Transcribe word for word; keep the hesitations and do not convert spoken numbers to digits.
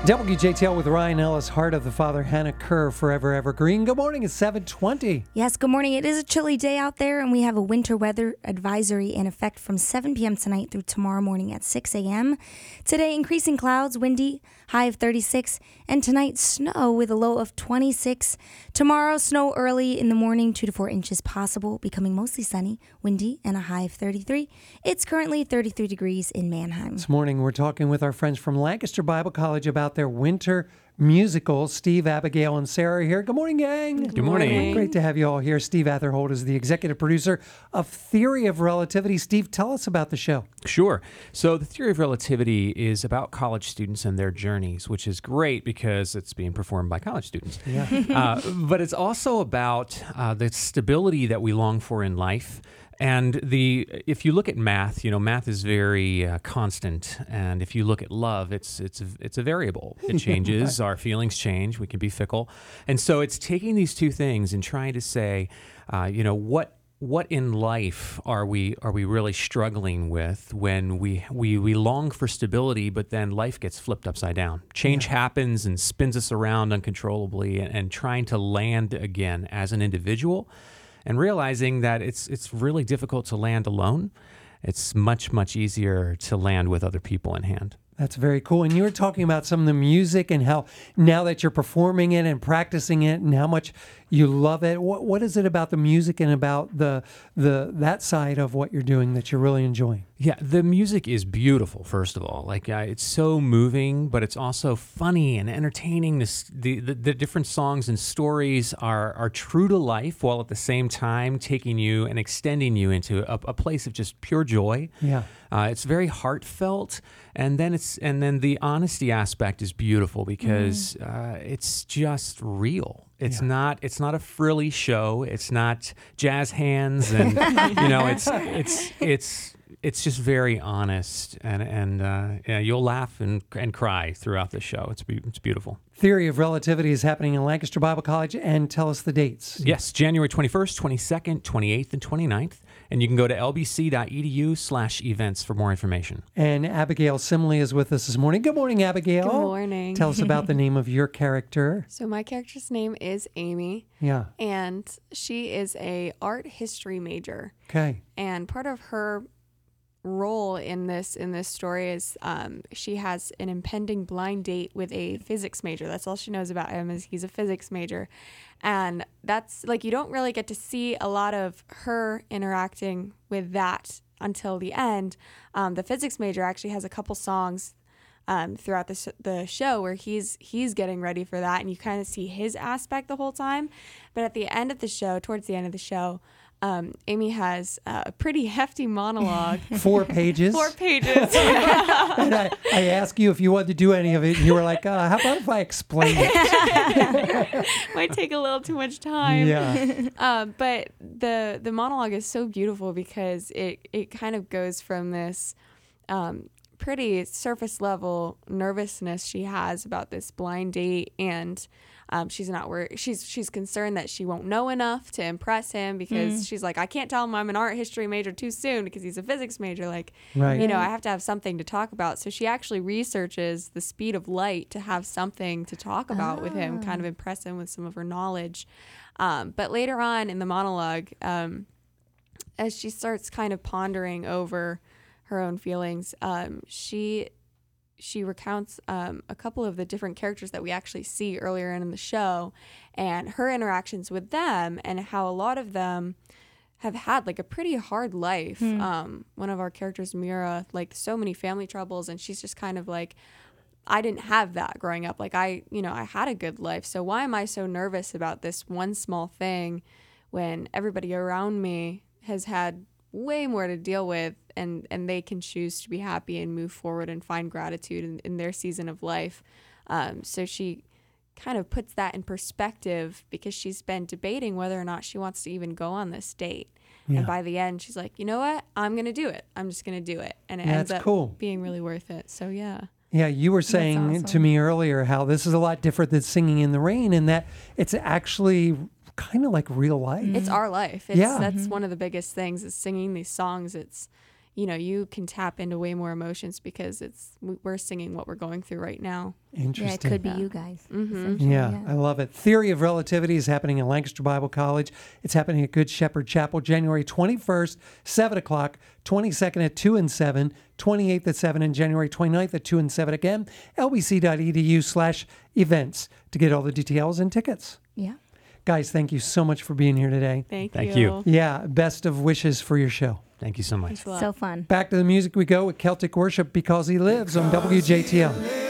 W J T L with Ryan Ellis, Heart of the Father, Hannah Kerr, Forever Evergreen. Good morning, it's seven twenty. Yes, good morning. It is a chilly day out there, and we have a winter weather advisory in effect from seven p.m. tonight through tomorrow morning at six a.m. Today, increasing clouds, windy, high of thirty-six, and tonight, snow with a low of twenty-six. Tomorrow, snow early in the morning, two to four inches possible, becoming mostly sunny, windy, and a high of thirty-three. It's currently thirty-three degrees in Manheim. This morning, we're talking with our friends from Lancaster Bible College about their winter musical. Steve, Abigail, and Sarah are here. Good morning, gang. Good morning. Great to have you all here. Steve Atherhold is the executive producer of Theory of Relativity. Steve, tell us about the show. Sure. So the Theory of Relativity is about college students and their journeys, which is great because it's being performed by college students. Yeah. uh, but it's also about uh, the stability that we long for in life. And the if you look at math, you know, math is very uh, constant. And if you look at love, it's it's a, it's a variable. It changes. Our feelings change. We can be fickle. And so it's taking these two things and trying to say, uh, you know, what what in life are we are we really struggling with when we we we long for stability, but then life gets flipped upside down. Change yeah. happens and spins us around uncontrollably, and, and trying to land again as an individual. And realizing that it's it's really difficult to land alone. It's much, much easier to land with other people in hand. That's very cool. And you were talking about some of the music and how now that you're performing it and practicing it and how much you love it. What what is it about the music and about the the that side of what you're doing that you're really enjoying? Yeah, the music is beautiful, first of all. Like uh, it's so moving, but it's also funny and entertaining. This, the, the the different songs and stories are are true to life while at the same time taking you and extending you into a, a place of just pure joy. Yeah. Uh, it's very heartfelt, and then it's and then the honesty aspect is beautiful because mm. uh, it's just real. It's yeah. not it's not a frilly show. It's not jazz hands, and you know it's it's it's it's just very honest, and and uh, yeah, you'll laugh and and cry throughout the show. It's be, it's beautiful. Theory of Relativity is happening in Lancaster Bible College, and tell us the dates. Yes, January twenty-first, twenty-second, twenty-eighth, and twenty-ninth. And you can go to lbc.edu slash events for more information. And Abigail Simley is with us this morning. Good morning, Abigail. Good morning. Tell us about the name of your character. So my character's name is Amy. Yeah. And she is a art history major. Okay. And part of her role in this in this story is um, she has an impending blind date with a physics major. That's all she knows about him is he's a physics major. And that's like, you don't really get to see a lot of her interacting with that until the end. Um, the physics major actually has a couple songs um, throughout the, sh- the show where he's he's getting ready for that, and you kind of see his aspect the whole time. But at the end of the show, towards the end of the show, Um, Amy has uh, a pretty hefty monologue. Four pages? Four pages. And I, I asked you if you wanted to do any of it, and you were like, uh, how about if I explain it? Might take a little too much time. Yeah. Um, but the the monologue is so beautiful because it, it kind of goes from this um, pretty surface level nervousness she has about this blind date, and Um, she's not worried. She's she's concerned that she won't know enough to impress him because mm. she's like, I can't tell him I'm an art history major too soon because he's a physics major. Like, right. you know, I have to have something to talk about. So she actually researches the speed of light to have something to talk about oh. with him, kind of impress him with some of her knowledge. Um, but later on in the monologue, um, as she starts kind of pondering over her own feelings, um, she she recounts um, a couple of the different characters that we actually see earlier in the show and her interactions with them and how a lot of them have had like a pretty hard life. Mm. Um, one of our characters, Mira, like so many family troubles, and she's just kind of like, I didn't have that growing up. Like I, you know, I had a good life. So why am I so nervous about this one small thing when everybody around me has had way more to deal with, and, and they can choose to be happy and move forward and find gratitude in, in their season of life. Um, so she kind of puts that in perspective because she's been debating whether or not she wants to even go on this date. Yeah. And by the end, she's like, you know what? I'm going to do it. I'm just going to do it. And it yeah, ends up cool. being really worth it. So, yeah. Yeah, you were saying awesome. to me earlier how this is a lot different than Singing in the Rain, and that it's actually kind of like real life. It's our life. It's, yeah. That's mm-hmm. one of the biggest things is singing these songs. It's you know, you can tap into way more emotions because it's we're singing what we're going through right now. Interesting. Yeah, it could be Yeah. you guys. Mhm. essentially, Yeah, I love it. Theory of Relativity is happening in Lancaster Bible College. It's happening at Good Shepherd Chapel, January twenty-first, seven o'clock, twenty-second at two and seven, twenty-eighth at seven, and January twenty-ninth at two and seven. Again, lbc.edu slash events to get all the details and tickets. Yeah. Guys, thank you so much for being here today. Thank, Thank you. you. Yeah, best of wishes for your show. Thank you so much. Thanks a lot. So fun. Back to the music we go with Celtic Worship Because He Lives on W J T L.